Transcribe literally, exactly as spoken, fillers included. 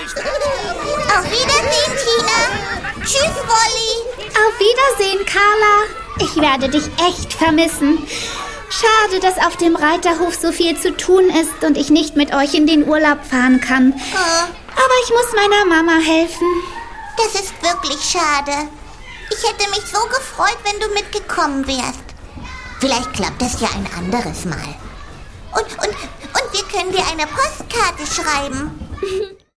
Auf Wiedersehen, Tina. Tschüss, Wolli. Auf Wiedersehen, Carla. Ich werde dich echt vermissen. Schade, dass auf dem Reiterhof so viel zu tun ist und ich nicht mit euch in den Urlaub fahren kann. Oh. Aber ich muss meiner Mama helfen. Das ist wirklich schade. Ich hätte mich so gefreut, wenn du mitgekommen wärst. Vielleicht klappt das ja ein anderes Mal. Und, und, und wir können dir eine Postkarte schreiben.